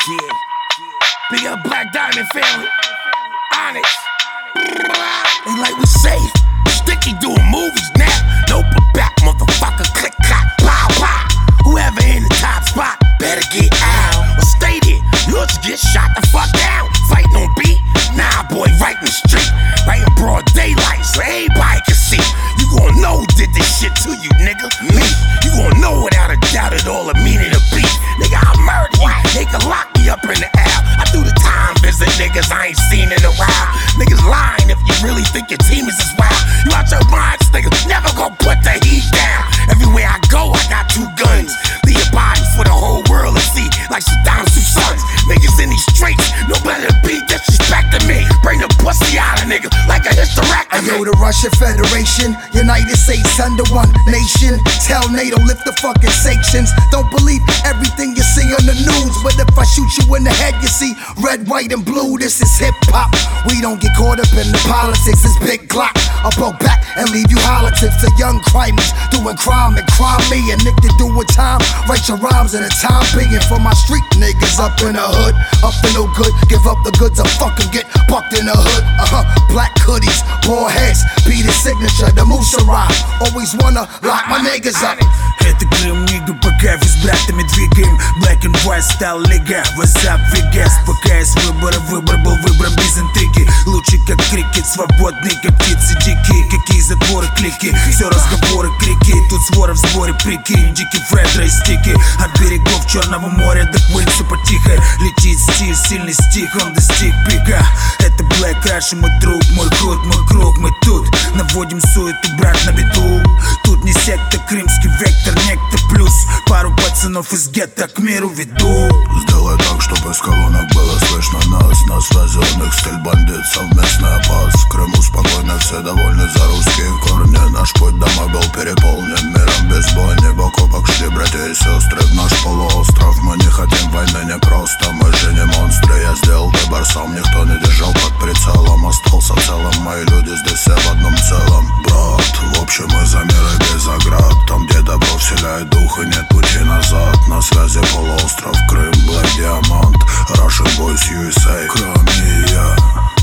Yeah. Big up Black Diamond family. Onyx. They like we safe. Sticky doing movies now. No back, motherfucker. Click, clack, pow, pow. Whoever in the top spot better get out or stay there. You'll just get shot the fuck down. Fighting on beat. Nah, boy, right in the street. Right in broad daylight so everybody can see. You gon' know who did this shit to you, nigga. Me. You gon' know without a doubt at all the meaning of beat. Nigga, I murder you. They can lock me up in the L. I do the time visit niggas I ain't seen in a while. Niggas lying if you really think your team is as wild. You out your minds, nigga. Never gon' put the heat down. Everywhere I go, I got 2 guns. Leave your body for the whole world to see. Like Saddam's 2 sons. Niggas in these streets, no better be disrespecting me. Bring the pussy out of nigga like a hysterectomy. Yo, the Russian Federation, United States under one nation. Tell NATO, lift the fucking sanctions. Don't believe everything you see on the news, but if I shoot you in the head, you see red, white, and blue. This is hip hop. We don't get caught up in the politics. It's Big Glock. I'll pull back and leave you hollow tips to young crimies doing crime and crime me. And if you do a time, write your rhymes in a time being for my street niggas up in the hood. Up to no good, give up the goods or fucking get bucked in the hood. Black hoodies, bald heads, be the signature, the Musarah. Always wanna lock my niggas up. Это Крым, нигга, пока с братами двигаем. Black and white стал лига. What's up, Vegas? Пока есть выбор был выбор без интриги. Лучи как крикет, свободный как птицы дикие. Какие затворы, клики, все разговоры, крики. Тут свора в сборе, прикинь. Дикий Фредро и стики. От берегов Черного моря до Квинса потихо. Летит стиль, сильный стих, он достиг пика. Это Black Rush, мой друг, мой худ, мой круг. Мы тут наводим суету, брат, на беду. Тут не секта, крымский вектор, некто плюс. Пару пацанов из гетто к миру веду. Сделай так, чтобы из колонок было слышно нас. На связи у них стиль бандит, совместный опас. В Крыму спокойно, все довольны за русские корни. Наш путь домой был переполнен миром без бойни. Бок о бок шли братья и сестры в наш полуостров. Мы не хотим войны, не просто, мы же не монстры. Я сделал выбор сам, никто не держал под прицелом. Остался целым, мои люди здесь все в одном целом. Брат, в общем мы за мир и без оград. Там, где добро вселяет дух и нет пути назад. На связи полуостров Крым, Black Diamond, Russian Boys USA. Кроме я.